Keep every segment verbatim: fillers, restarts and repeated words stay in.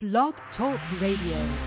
Blog Talk Radio.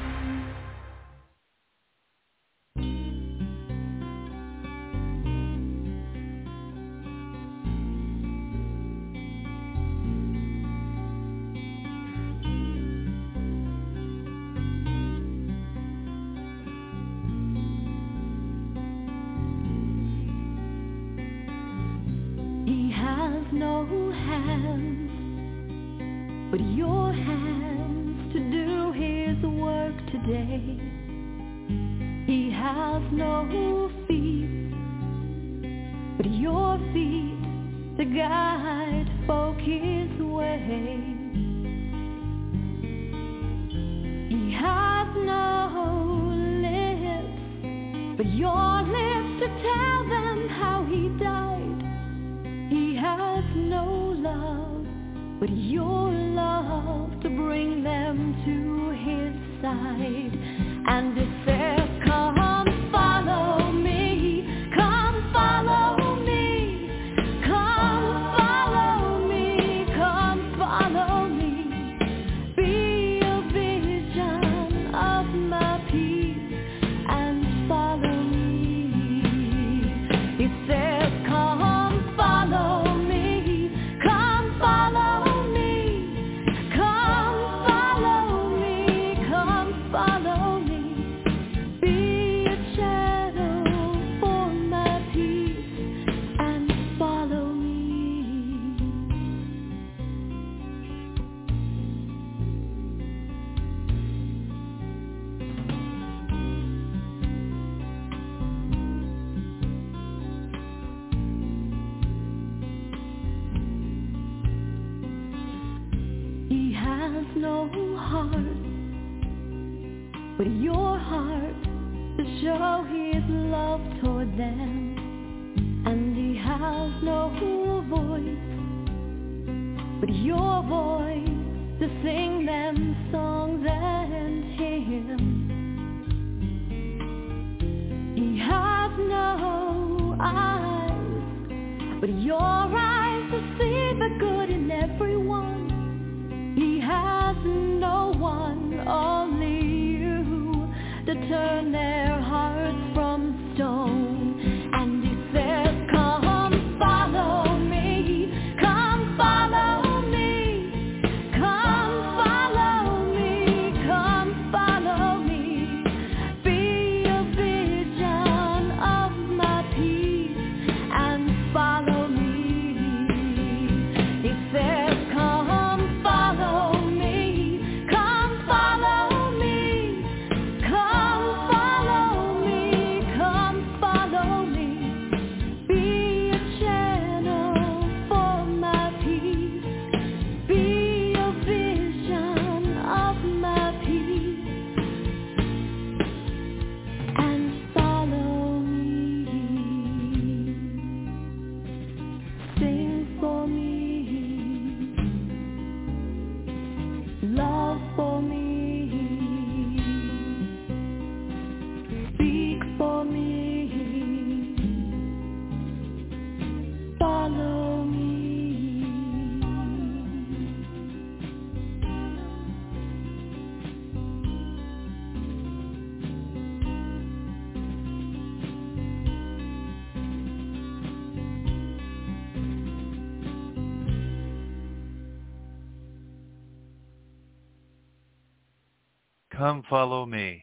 Come follow me.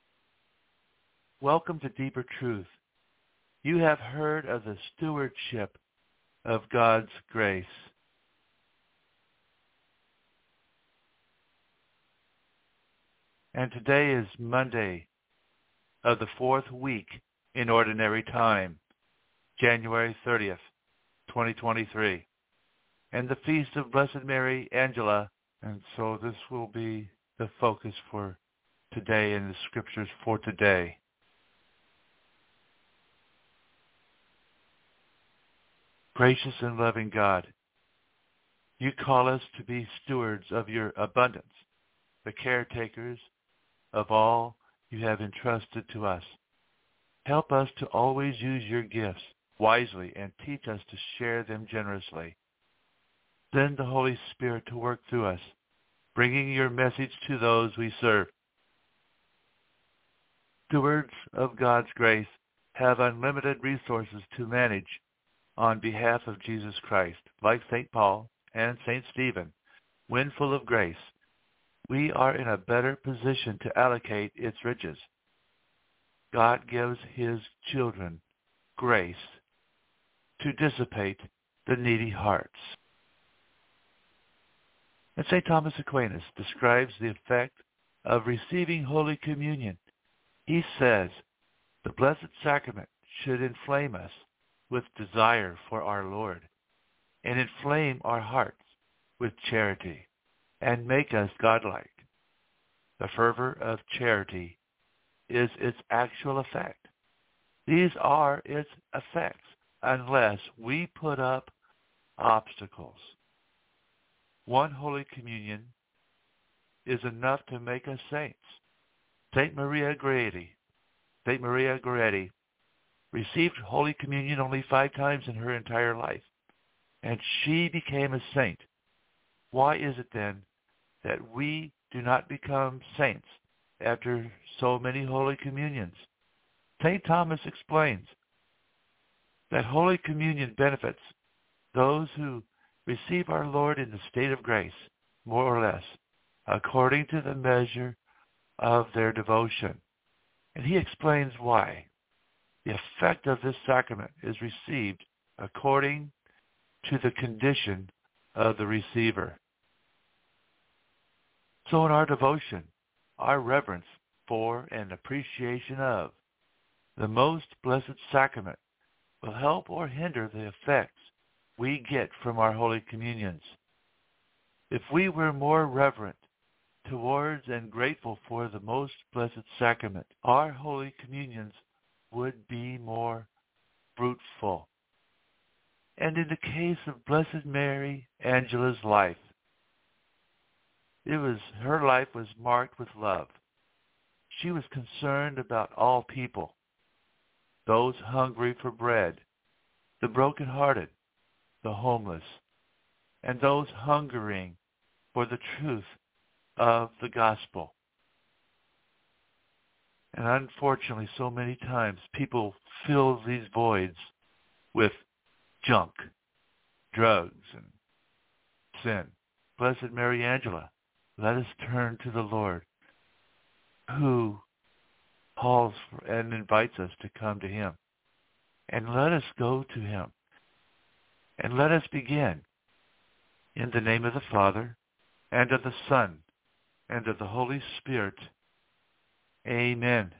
Welcome to Deeper Truth. You have heard of the stewardship of God's grace. And today is Monday of the fourth week in Ordinary Time, January thirtieth, twenty twenty-three, and the Feast of Blessed Mary Angela. And so this will be the focus for today and the scriptures for today. Gracious and loving God, you call us to be stewards of your abundance, the caretakers of all you have entrusted to us. Help us to always use your gifts wisely and teach us to share them generously. Send the Holy Spirit to work through us bringing your message to those we serve. Stewards of God's grace have unlimited resources to manage on behalf of Jesus Christ, like Saint Paul and Saint Stephen. When full of grace, we are in a better position to allocate its riches. God gives his children grace to dissipate the needy hearts. And Saint Thomas Aquinas describes the effect of receiving Holy Communion. He says, the Blessed Sacrament should inflame us with desire for our Lord, and inflame our hearts with charity, and make us godlike. The fervor of charity is its actual effect. These are its effects, unless we put up obstacles. One Holy Communion is enough to make us saints. Saint Maria Goretti, Saint Maria Goretti received Holy Communion only five times in her entire life, and she became a saint. Why is it then that we do not become saints after so many Holy Communions? Saint Thomas explains that Holy Communion benefits those who receive our Lord in the state of grace, more or less, according to the measure of their devotion. And he explains why. The effect of this sacrament is received according to the condition of the receiver. So in our devotion, our reverence for and appreciation of the most blessed sacrament will help or hinder the effects we get from our Holy Communions. If we were more reverent towards and grateful for the most blessed sacrament, our Holy Communions would be more fruitful. And in the case of Blessed Mary Angela's life, it was her life was marked with love. She was concerned about all people, those hungry for bread, the brokenhearted, the homeless, and those hungering for the truth of the gospel. And unfortunately, so many times people fill these voids with junk, drugs, and sin. Blessed Mary Angela, let us turn to the Lord, who calls for and invites us to come to him. And let us go to him. And let us begin in the name of the Father, and of the Son, and of the Holy Spirit. Amen.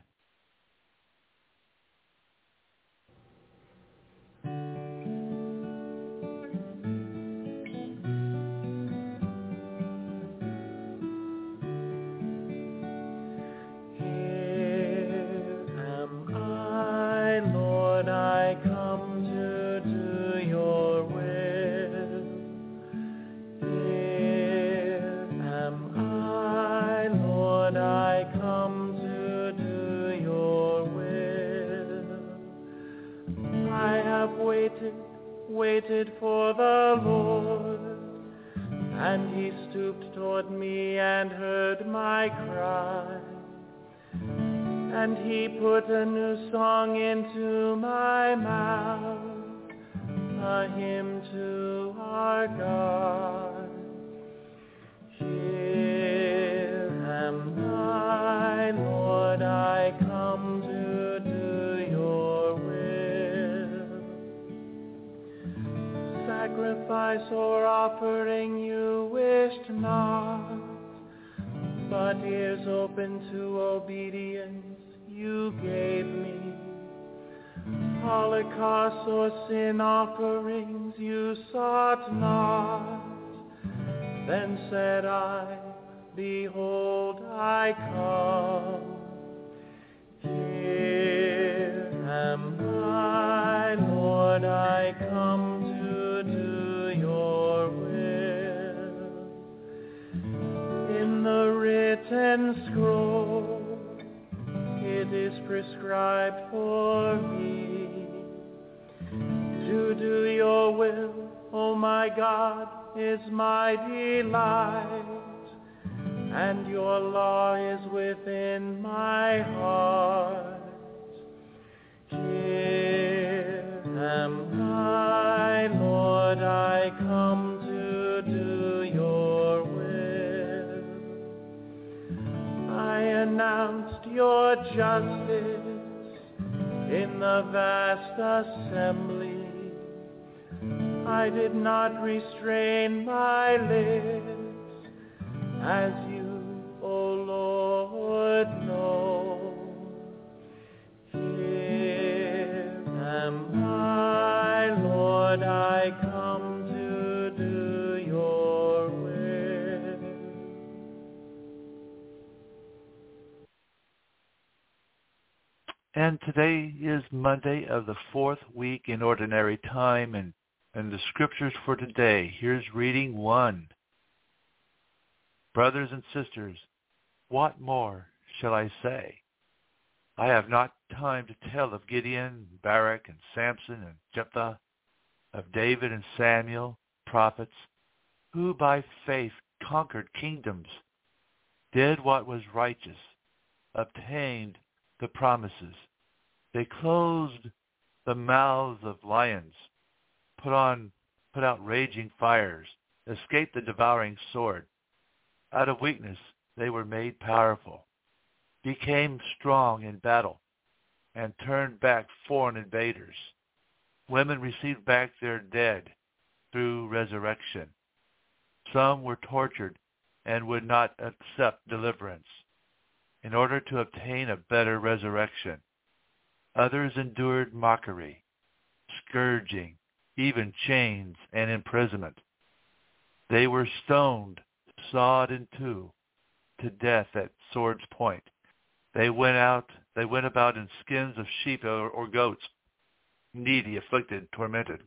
Waited for the Lord, and he stooped toward me and heard my cry, and he put a new song into my mouth, a hymn to our God. Here am I, Lord, I come to do your will. Sacrifice or offering you wished not, but ears open to obedience you gave me. Holocaust or sin offerings you sought not. Then said I, behold, I come. Here am I, Lord, I come to do your will. In the written scroll, it is prescribed for me to do your will, O my God, is my delight. and your law is within my heart. Here am I, Lord, I come to do your will. I announced your justice in the vast assembly. I did not restrain my lips, as you, O Lord, know. Here am I, Lord, I come to do your will. And today is Monday of the fourth week in Ordinary Time, and, and the scriptures for today. Here's reading one. Brothers and sisters, what more shall I say? I have not time to tell of Gideon, Barak, and Samson, and Jephthah, of David and Samuel, prophets, who by faith conquered kingdoms, did what was righteous, obtained the promises. They closed the mouths of lions, put on, put out raging fires, escaped the devouring sword. Out of weakness they were made powerful, became strong in battle, and turned back foreign invaders. Women received back their dead through resurrection. Some were tortured and would not accept deliverance in order to obtain a better resurrection. Others endured mockery, scourging, even chains and imprisonment. They were stoned, sawed in two, to death at sword's point. They went out, they went about in skins of sheep or, or goats, needy, afflicted, tormented.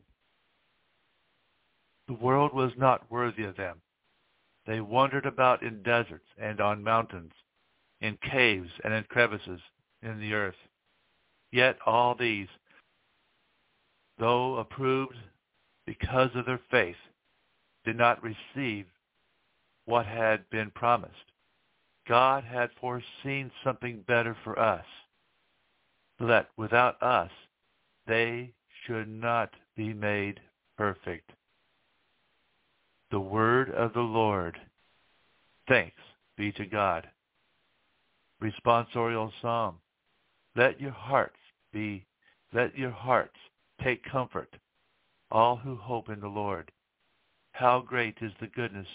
The world was not worthy of them. They wandered about in deserts and on mountains, in caves and in crevices in the earth. Yet all these, though approved because of their faith, did not receive what had been promised. God had foreseen something better for us, that without us they should not be made perfect. The word of the Lord. Thanks be to God. Responsorial Psalm. Let your hearts be, let your hearts take comfort, all who hope in the Lord. How great is the goodness,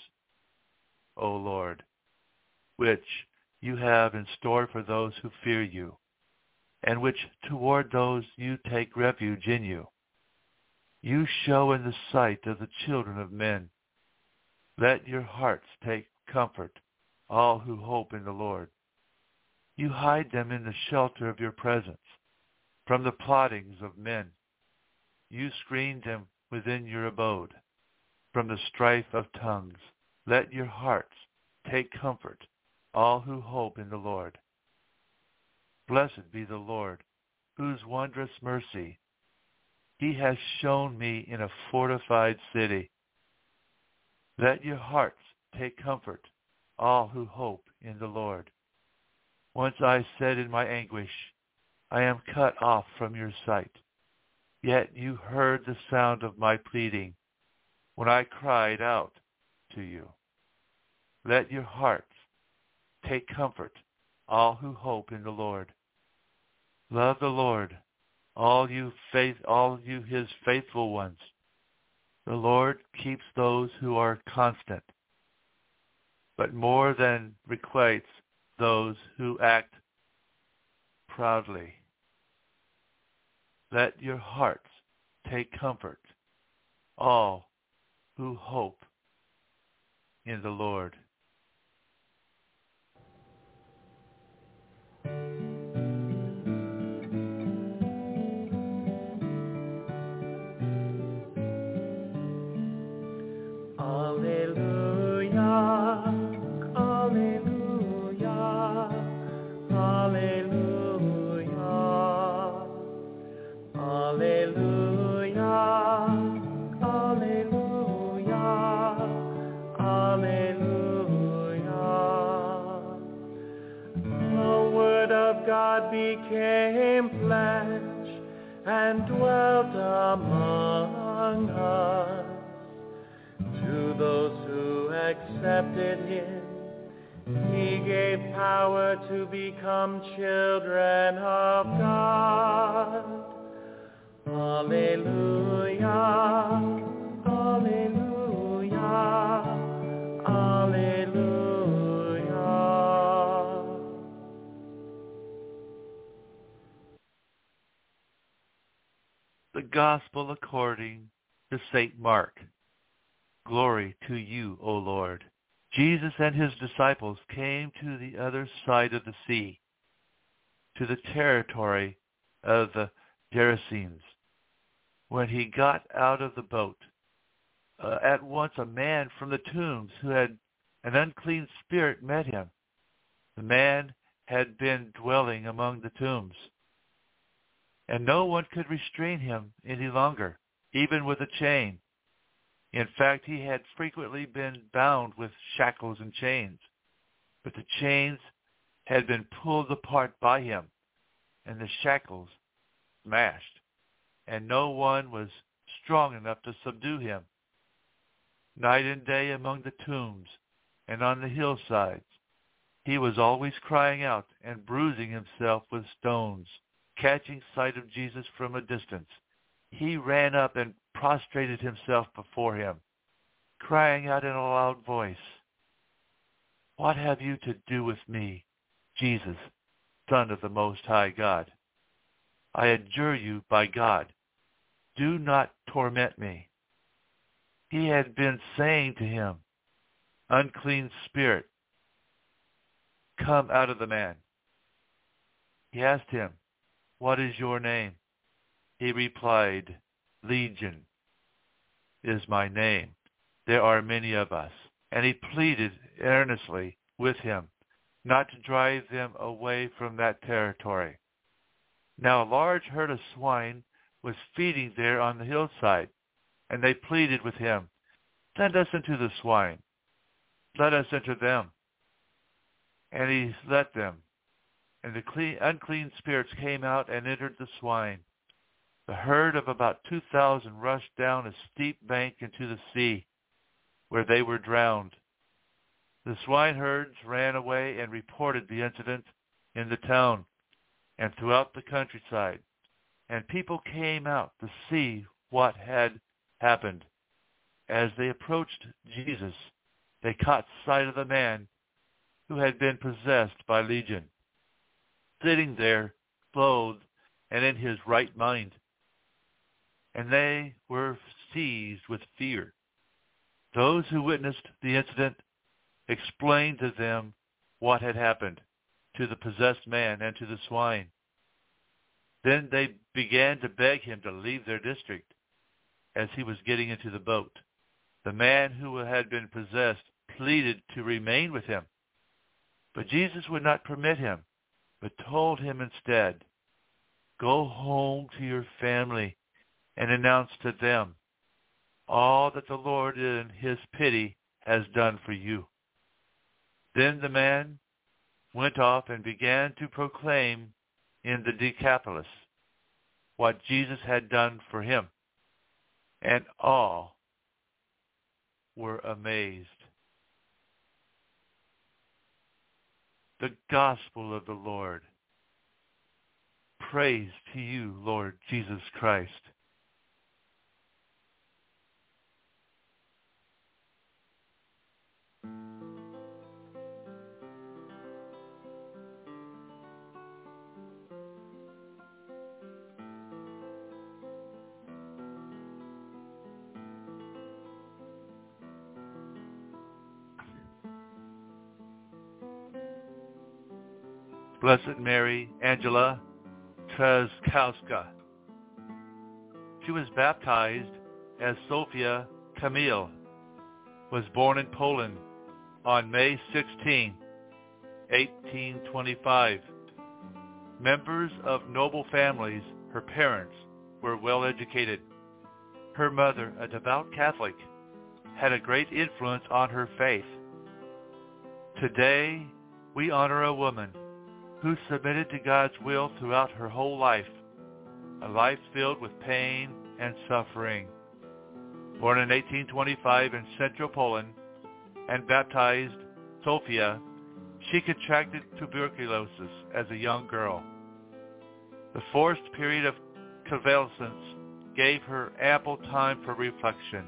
O Lord, which you have in store for those who fear you, and which toward those you take refuge in you. You show in the sight of the children of men. Let your hearts take comfort, all who hope in the Lord. You hide them in the shelter of your presence, from the plottings of men. You screen them within your abode, from the strife of tongues. Let your hearts take comfort, all who hope in the Lord. Blessed be the Lord, whose wondrous mercy he has shown me in a fortified city. Let your hearts take comfort, all who hope in the Lord. Once I said in my anguish, I am cut off from your sight. Yet you heard the sound of my pleading when I cried out to you. Let your hearts take comfort, all who hope in the Lord. Love the Lord, all you faith, all you his faithful ones. The Lord keeps those who are constant, but more than requites those who act proudly. Let your hearts take comfort, all who hope in the Lord. Alleluia, alleluia, alleluia. the Word of God became flesh and dwelt among us. To those who accepted him, he gave power to become children of God. Alleluia, alleluia, alleluia. The Gospel according to Saint Mark. Glory to you, O Lord. Jesus and his disciples came to the other side of the sea, to the territory of the Gerasenes. When he got out of the boat, uh, at once a man from the tombs who had an unclean spirit met him. The man had been dwelling among the tombs, and no one could restrain him any longer, even with a chain. In fact, he had frequently been bound with shackles and chains, but the chains had been pulled apart by him, and the shackles smashed, and no one was strong enough to subdue him. Night and day among the tombs and on the hillsides, he was always crying out and bruising himself with stones. Catching sight of Jesus from a distance, he ran up and prostrated himself before him, crying out in a loud voice, "What have you to do with me, Jesus, Son of the Most High God? I adjure you by God, do not torment me." He had been saying to him, "Unclean spirit, come out of the man." He asked him, "What is your name?" He replied, "Legion is my name. There are many of us." And he pleaded earnestly with him not to drive them away from that territory. Now a large herd of swine was feeding there on the hillside, and they pleaded with him, "Send us into the swine. Let us enter them." And he let them. And the clean, unclean spirits came out and entered the swine. The herd of about two thousand rushed down a steep bank into the sea, where they were drowned. The swineherds ran away and reported the incident in the town and throughout the countryside, and people came out to see what had happened. As they approached Jesus, they caught sight of the man who had been possessed by Legion, sitting there, clothed and in his right mind. And they were seized with fear. Those who witnessed the incident explained to them what had happened to the possessed man and to the swine. Then they began to beg him to leave their district as he was getting into the boat. The man who had been possessed pleaded to remain with him, but Jesus would not permit him, but told him instead, "Go home to your family and announce to them all that the Lord in his pity has done for you." Then the man went off and began to proclaim in the Decapolis what Jesus had done for him, and all were amazed. The Gospel of the Lord. Praise to you, Lord Jesus Christ. Blessed Mary Angela Trzaskowska. She was baptized as Sophia Kamil, was born in Poland on May sixteenth, eighteen twenty-five. Members of noble families, her parents were well educated. Her mother, a devout Catholic, had a great influence on her faith. Today, we honor a woman who submitted to God's will throughout her whole life, a life filled with pain and suffering. Born in eighteen twenty-five in central Poland and baptized Sophia, she contracted tuberculosis as a young girl. The forced period of convalescence gave her ample time for reflection.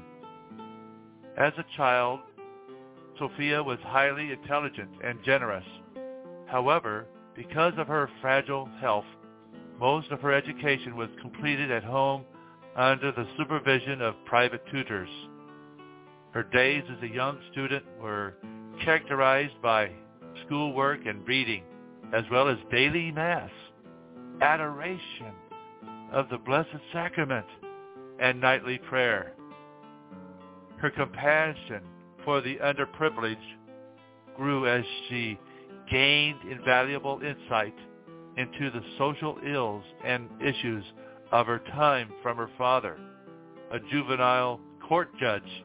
As a child, Sophia was highly intelligent and generous. However, because of her fragile health, most of her education was completed at home under the supervision of private tutors. Her days as a young student were characterized by schoolwork and reading, as well as daily mass, adoration of the Blessed Sacrament, and nightly prayer. Her compassion for the underprivileged grew as she gained invaluable insight into the social ills and issues of her time from her father, a juvenile court judge.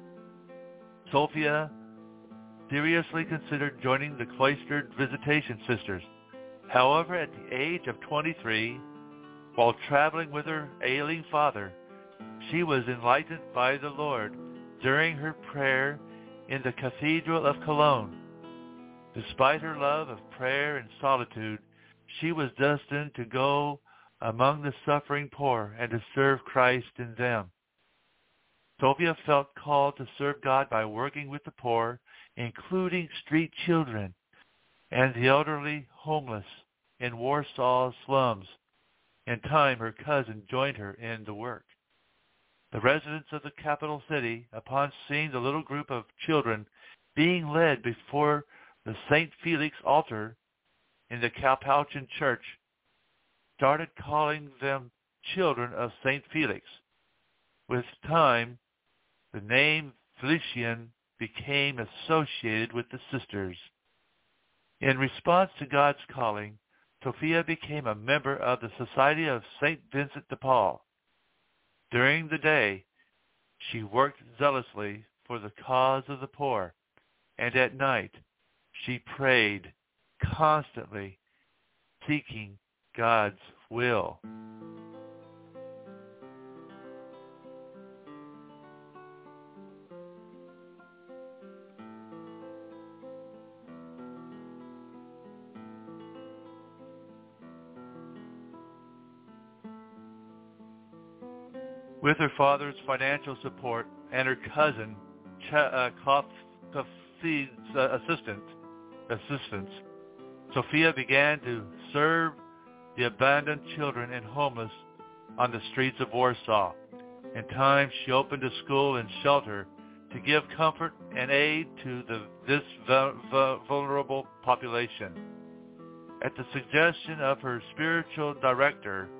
Sophia seriously considered joining the cloistered Visitation Sisters. However, at the age of twenty-three, while traveling with her ailing father, she was enlightened by the Lord during her prayer in the Cathedral of Cologne. Despite her love of prayer and solitude, she was destined to go among the suffering poor and to serve Christ in them. Sophia felt called to serve God by working with the poor, including street children and the elderly homeless in Warsaw's slums. In time, her cousin joined her in the work. The residents of the capital city, upon seeing the little group of children being led before the Saint Felix altar in the Capuchin Church, started calling them children of Saint Felix. With time, the name Felician became associated with the sisters. In response to God's calling, Sophia became a member of the Society of Saint Vincent de Paul. During the day, she worked zealously for the cause of the poor, and at night, she prayed constantly, seeking God's will. With her father's financial support and her cousin Ch- uh, Koffi's uh, assistant, assistance, Sophia began to serve the abandoned children and homeless on the streets of Warsaw. In time, she opened a school and shelter to give comfort and aid to the, this vulnerable population. At the suggestion of her spiritual director,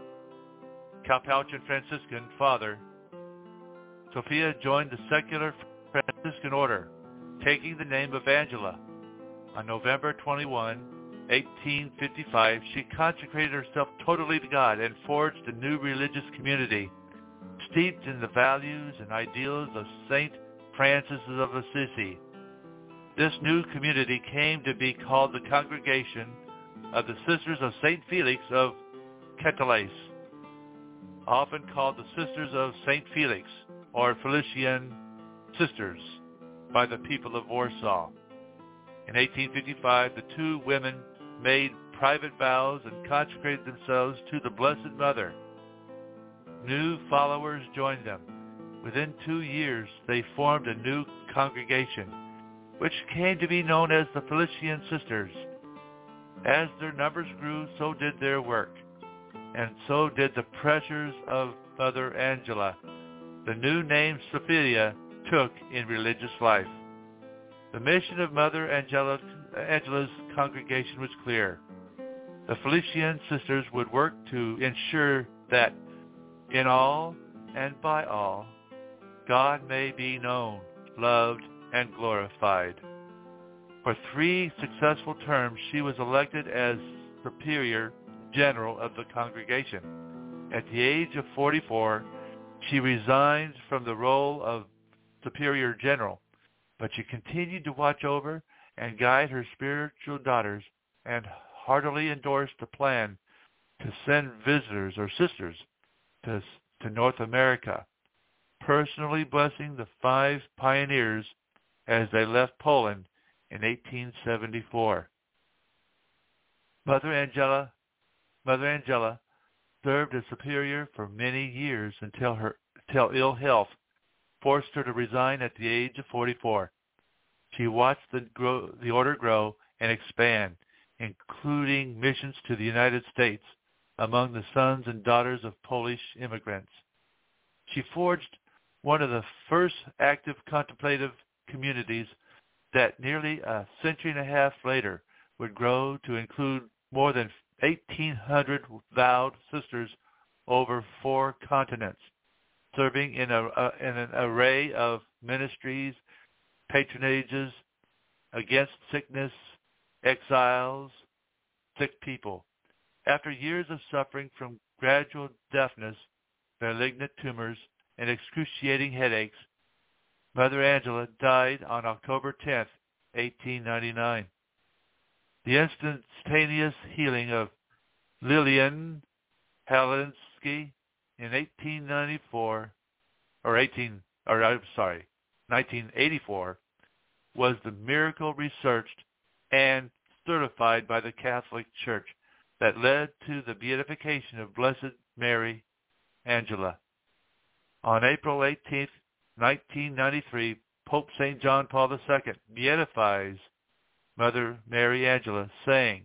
Capuchin Franciscan Father, Sophia joined the secular Franciscan order, taking the name of Angela. On November twenty-first, eighteen fifty-five, she consecrated herself totally to God and forged a new religious community, steeped in the values and ideals of Saint Francis of Assisi. This new community came to be called the Congregation of the Sisters of Saint Felix of Catullus, often called the Sisters of Saint Felix or Felician Sisters by the people of Warsaw. In eighteen fifty-five, the two women made private vows and consecrated themselves to the Blessed Mother. New followers joined them. Within two years, they formed a new congregation, which came to be known as the Felician Sisters. As their numbers grew, so did their work, and so did the pressures of Mother Angela. The new name Sophia took in religious life. The mission of Mother Angela, Angela's congregation was clear. The Felician Sisters would work to ensure that in all and by all, God may be known, loved, and glorified. For three successful terms, she was elected as Superior General of the congregation. At the age of forty-four, she resigned from the role of Superior General, but she continued to watch over and guide her spiritual daughters, and heartily endorsed the plan to send visitors or sisters to, to North America, personally blessing the five pioneers as they left Poland in eighteen seventy-four. Mother Angela, Mother Angela served as superior for many years until her until ill health forced her to resign at the age of forty-four. She watched the, grow, the order grow and expand, including missions to the United States among the sons and daughters of Polish immigrants. She forged one of the first active contemplative communities that nearly a century and a half later would grow to include more than eighteen hundred vowed sisters over four continents, serving in, a, a, in an array of ministries, patronages against sickness, exiles, sick people. After years of suffering from gradual deafness, malignant tumors, and excruciating headaches, Mother Angela died on October tenth, eighteen ninety-nine. The instantaneous healing of Lilian Halinsky in eighteen ninety-four, or eighteen, or I'm sorry, nineteen eighty-four, was the miracle researched and certified by the Catholic Church that led to the beatification of Blessed Mary Angela. On April eighteenth, nineteen ninety-three, Pope Saint John Paul the Second beatifies Mother Mary Angela, saying,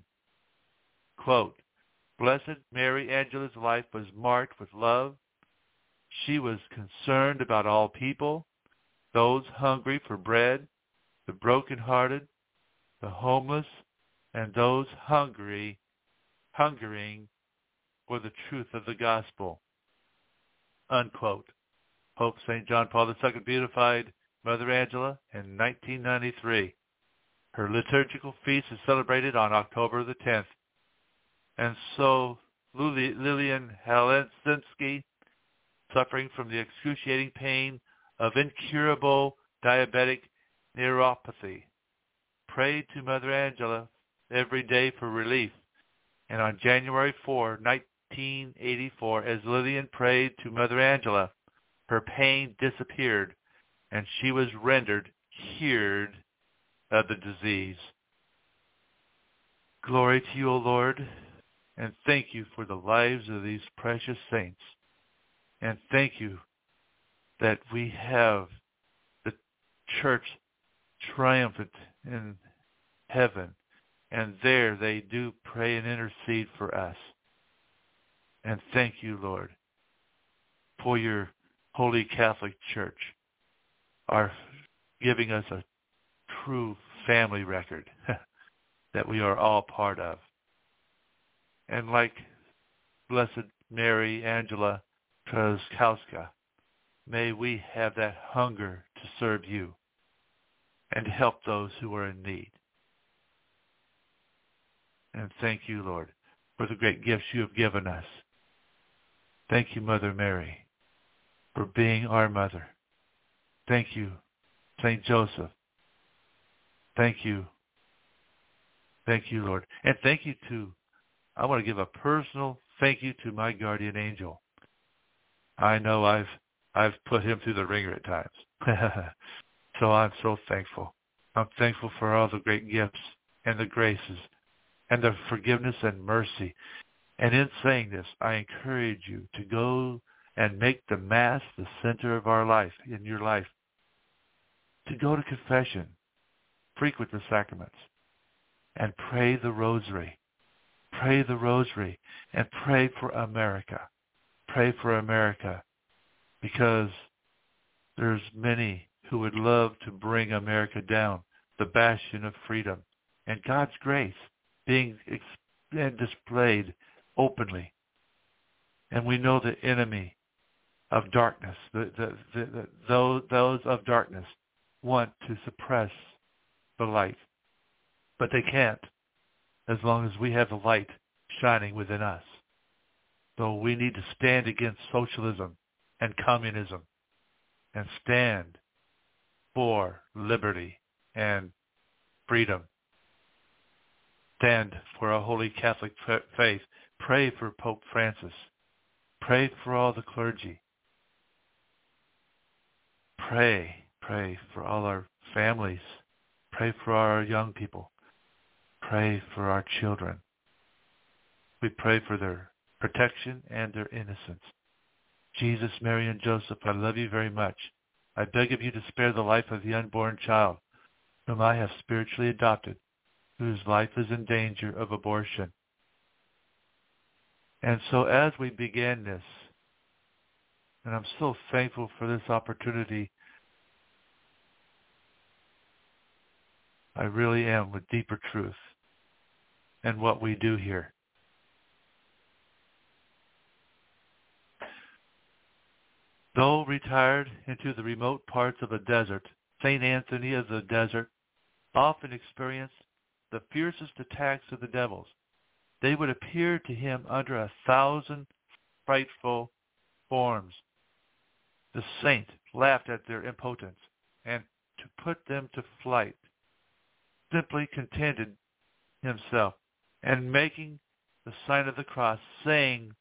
quote, Blessed Mary Angela's life was marked with love. She was concerned about all people, those hungry for bread, the brokenhearted, the homeless, and those hungry, hungering for the truth of the gospel. Unquote. Pope Saint John Paul the Second beatified Mother Angela in nineteen ninety-three. Her liturgical feast is celebrated on October the tenth. And so Lilian Halinsky, suffering from the excruciating pain of incurable diabetic neuropathy, prayed to Mother Angela every day for relief. And on January fourth, nineteen eighty-four, as Lilian prayed to Mother Angela, her pain disappeared, and she was rendered cured of the disease. Glory to you, O Lord, and thank you for the lives of these precious saints. And thank you that we have the church triumphant in heaven, and there they do pray and intercede for us. And thank you, Lord, for your Holy Catholic Church, are giving us a true family record that we are all part of. And like Blessed Mary Angela Trzaskowska, may we have that hunger to serve you and help those who are in need. And thank you, Lord, for the great gifts you have given us. Thank you, Mother Mary, for being our mother. Thank you, Saint Joseph. Thank you. Thank you, Lord. And thank you to, I want to give a personal thank you to my guardian angel. I know I've I've put him through the ringer at times. So I'm so thankful. I'm thankful for all the great gifts and the graces and the forgiveness and mercy. And in saying this, I encourage you to go and make the Mass the center of our life, in your life. To go to confession, frequent the sacraments, and pray the rosary. Pray the rosary and pray for America. Pray for America, because there's many who would love to bring America down, the bastion of freedom, and God's grace being ex- displayed openly. And we know the enemy of darkness, the, the, the, the, those, those of darkness want to suppress the light. But they can't, as long as we have the light shining within us. So we need to stand against socialism and communism and stand for liberty and freedom. Stand for our holy Catholic faith. Pray for Pope Francis. Pray for all the clergy. Pray, pray for all our families. Pray for our young people. Pray for our children. We pray for their protection and their innocence. Jesus, Mary, and Joseph, I love you very much. I beg of you to spare the life of the unborn child, whom I have spiritually adopted, whose life is in danger of abortion. And so as we begin this, and I'm so thankful for this opportunity, I really am, with deeper truth and what we do here. Though retired into the remote parts of a desert, Saint Anthony of the Desert often experienced the fiercest attacks of the devils. They would appear to him under a thousand frightful forms. The saint laughed at their impotence, and to put them to flight, simply contented himself, and making the sign of the cross, saying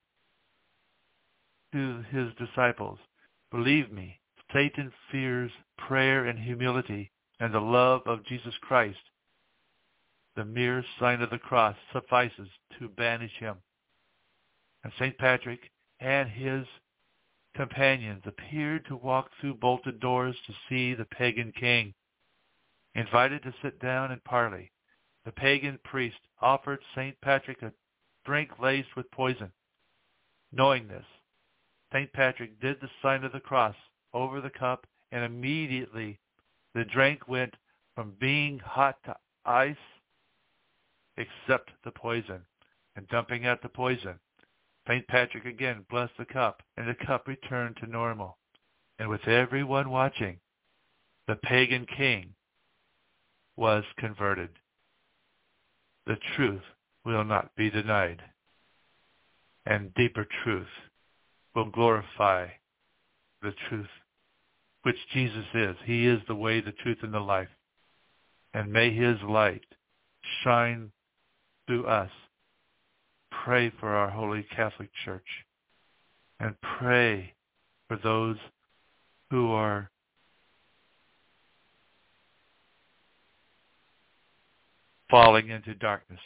to his disciples, "Believe me, Satan fears prayer and humility and the love of Jesus Christ. The mere sign of the cross suffices to banish him." And Saint Patrick and his companions appeared to walk through bolted doors to see the pagan king. Invited to sit down and parley, the pagan priest offered Saint Patrick a drink laced with poison. Knowing this, Saint Patrick did the sign of the cross over the cup, and immediately the drink went from being hot to ice, except the poison. And dumping out the poison, Saint Patrick again blessed the cup, and the cup returned to normal. And with everyone watching, the pagan king was converted. The truth will not be denied, and deeper truth will glorify the truth, which Jesus is. He is the way, the truth, and the life. And may his light shine through us. Pray for our Holy Catholic Church, and pray for those who are falling into darkness.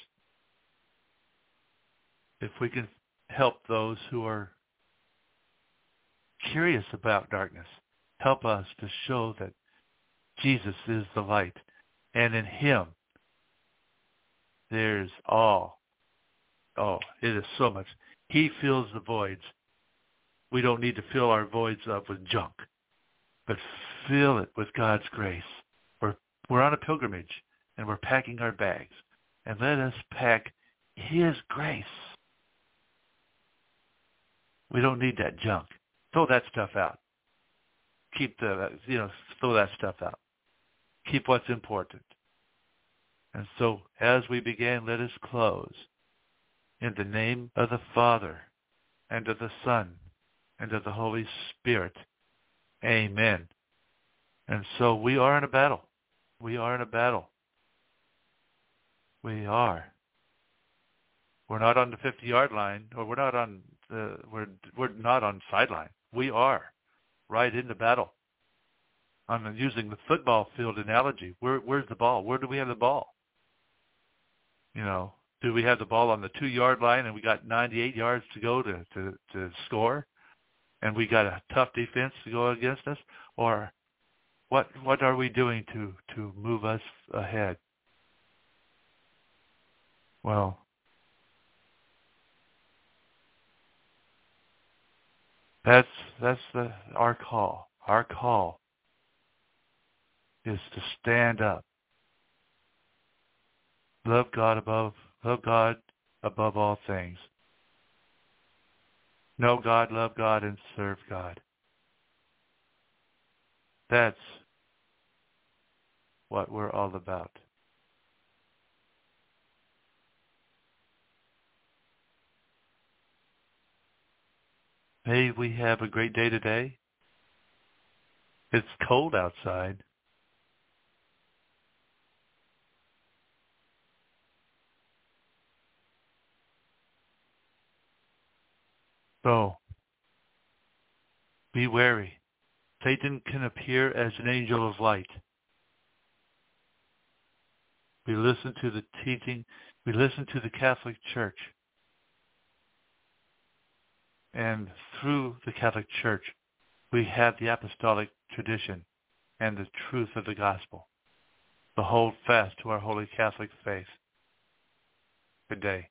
If we can help those who are curious about darkness, help us to show that Jesus is the light, and in him there's all. Oh, it is so much. He fills the voids. We don't need to fill our voids up with junk, but fill it with God's grace. We're, we're on a pilgrimage, and we're packing our bags. And let us pack his grace. We don't need that junk. Throw that stuff out. Keep the, you know, throw that stuff out. Keep what's important. And so, as we begin, let us close in the name of the Father, and of the Son, and of the Holy Spirit. Amen. And so we are in a battle. We are in a battle. We are. We're not on the fifty-yard line, or we're not on the, we're we're not on sideline. We are right in the battle. I'm using the football field analogy. Where where's the ball? Where do we have the ball? You know, do we have the ball on the two-yard line and we got ninety-eight yards to go to, to, to score, and we got a tough defense to go against us? Or what what are we doing to, to move us ahead? Well, that's that's the, our call. Our call is to stand up. Love God above love God above all things. Know God, love God, and serve God. That's what we're all about. May we have a great day today. It's cold outside. So, be wary. Satan can appear as an angel of light. We listen to the teaching, we listen to the Catholic Church. And through the Catholic Church, we have the apostolic tradition and the truth of the gospel. To hold fast to our holy Catholic faith. Good day.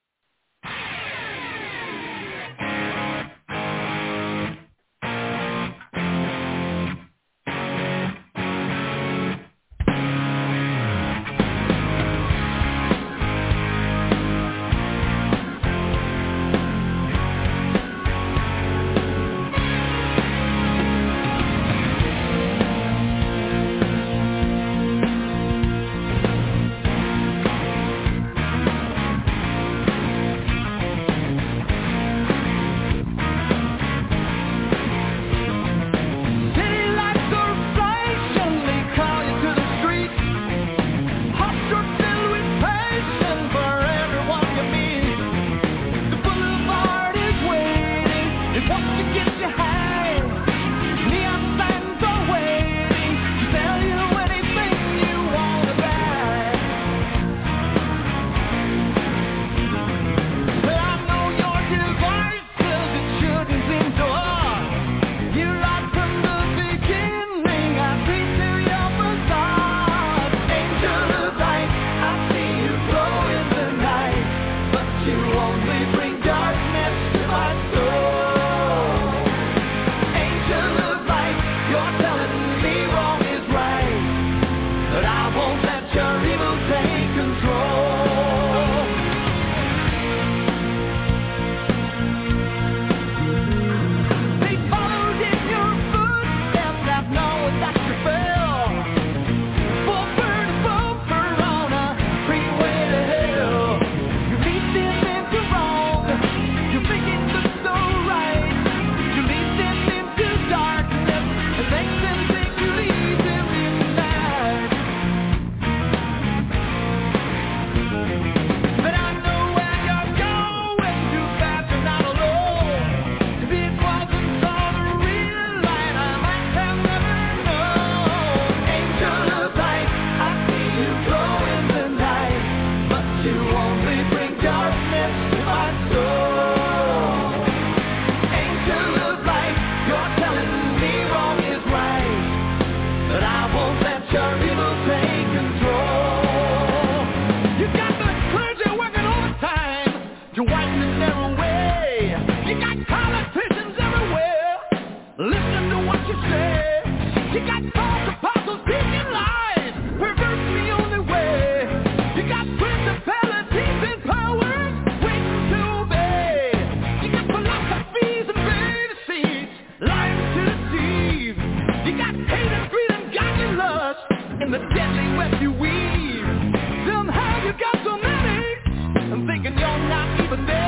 But